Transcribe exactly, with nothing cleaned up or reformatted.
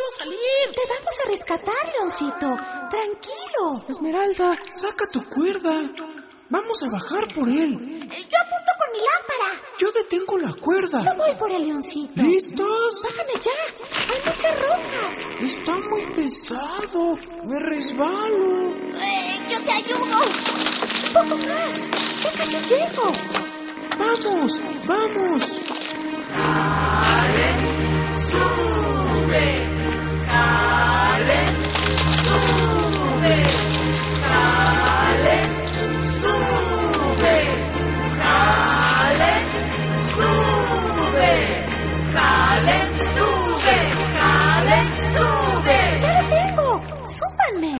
puedo salir. Te vamos a rescatar, Leoncito. Tranquilo. Esmeralda, saca tu cuerda. Vamos a bajar por él. Yo apunto con mi lámpara. Yo detengo la cuerda. Yo voy por el Leoncito. ¿Listos? Bájame ya. Hay muchas rocas. Está muy pesado. Me resbalo. Eh, yo te ayudo. Un poco más. Ya casi llego. Vamos, vamos. ¡Sube!